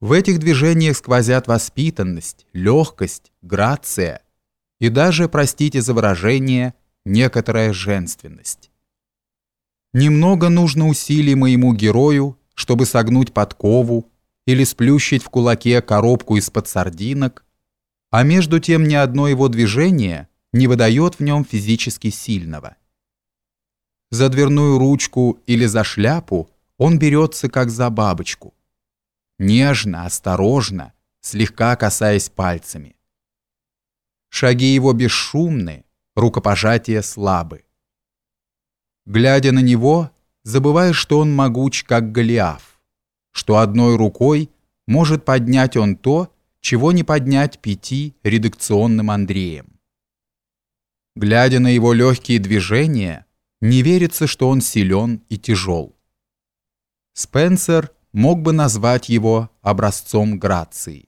В этих движениях сквозят воспитанность, легкость, грация и даже, простите за выражение, некоторая женственность. Немного нужно усилий моему герою, чтобы согнуть подкову или сплющить в кулаке коробку из-под сардинок, а между тем ни одно его движение не выдает в нем физически сильного. За дверную ручку или за шляпу он берется как за бабочку. Нежно, осторожно, слегка касаясь пальцами. Шаги его бесшумны, рукопожатия слабы. Глядя на него, забываешь, что он могуч, как Голиаф, что одной рукой может поднять он то, чего не поднять 5 редакционным Андреем. Глядя на его легкие движения, не верится, что он силен и тяжел. Спенсер мог бы назвать его образцом грации.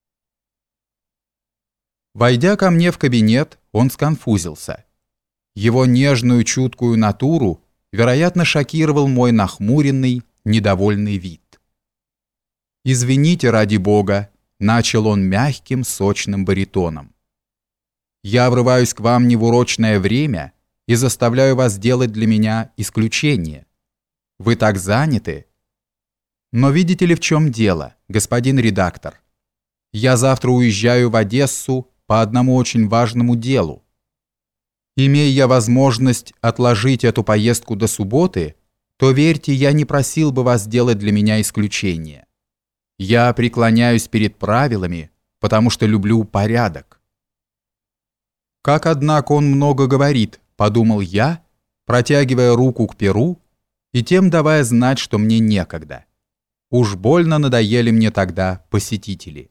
Войдя ко мне в кабинет, он сконфузился. Его нежную чуткую натуру, вероятно, шокировал мой нахмуренный, недовольный вид. «Извините, ради Бога», — начал он мягким, сочным баритоном. «Я врываюсь к вам не в урочное время и заставляю вас делать для меня исключение. Вы так заняты. Но видите ли, в чем дело, господин редактор? Я завтра уезжаю в Одессу по одному очень важному делу. Имея я возможность отложить эту поездку до субботы, то, верьте, я не просил бы вас делать для меня исключение. Я преклоняюсь перед правилами, потому что люблю порядок». «Как, однако, он много говорит», — подумал я, протягивая руку к перу и тем давая знать, что мне некогда. Уж больно надоели мне тогда посетители.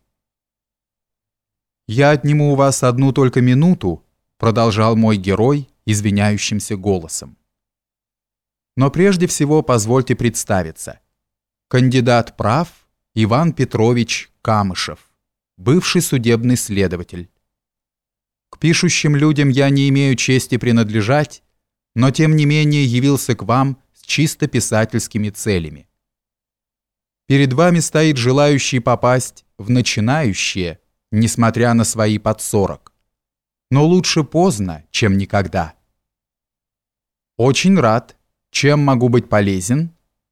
«Я отниму у вас одну только минуту», — продолжал мой герой извиняющимся голосом. «Но прежде всего позвольте представиться. Кандидат прав Иван Петрович Камышев, бывший судебный следователь. К пишущим людям я не имею чести принадлежать, но тем не менее явился к вам с чисто писательскими целями. Перед вами стоит желающий попасть в начинающие, несмотря на свои под 40. Но лучше поздно, чем никогда. Очень рад. Чем могу быть полезен?»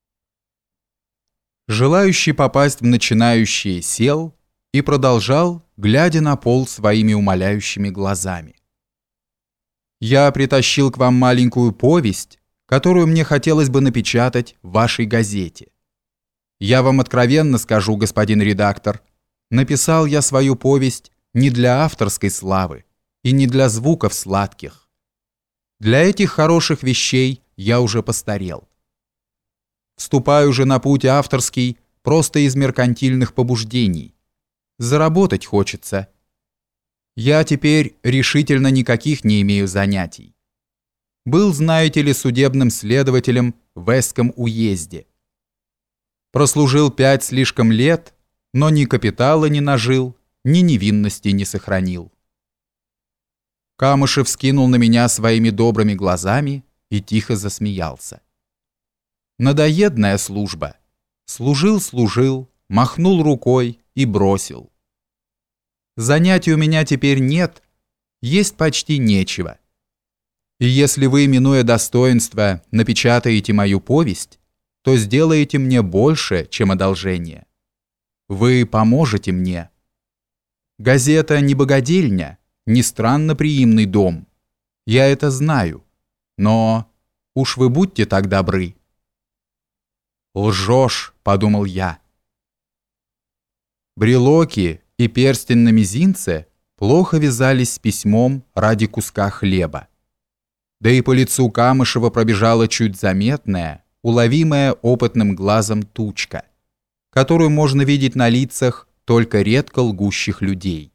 Желающий попасть в начинающие сел и продолжал, глядя на пол своими умоляющими глазами. «Я притащил к вам маленькую повесть, которую мне хотелось бы напечатать в вашей газете. Я вам откровенно скажу, господин редактор, написал я свою повесть не для авторской славы и не для звуков сладких. Для этих хороших вещей я уже постарел. Вступаю же на путь авторский просто из меркантильных побуждений. Заработать хочется. Я теперь решительно никаких не имею занятий. Был, знаете ли, судебным следователем в Эском уезде. Прослужил 5 слишком лет, но ни капитала не нажил, ни невинности не сохранил». Камышев скинул на меня своими добрыми глазами и тихо засмеялся. «Надоедная служба. Служил, махнул рукой и бросил. Занятий у меня теперь нет, есть почти нечего. И если вы, минуя достоинство, напечатаете мою повесть, то сделаете мне больше, чем одолжение. Вы поможете мне. Газета не богадельня, не странноприимный дом. Я это знаю. Но уж вы будьте так добры». «Лжешь», — подумал я. Брелоки и перстень на мизинце плохо вязались с письмом ради куска хлеба. Да и по лицу Камышева пробежала чуть заметная, уловимая опытным глазом тучка, которую можно видеть на лицах только редко лгущих людей.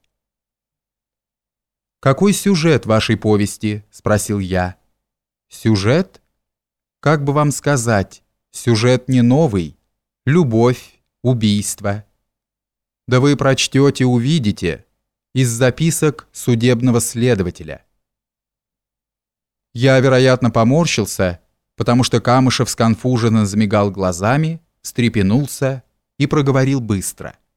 «Какой сюжет вашей повести?» – спросил я. «Сюжет? Как бы вам сказать, сюжет не новый. Любовь, убийство. Да вы прочтете, увидите, из записок судебного следователя». Я, вероятно, поморщился, потому что Камышев сконфуженно замигал глазами, встрепенулся и проговорил быстро.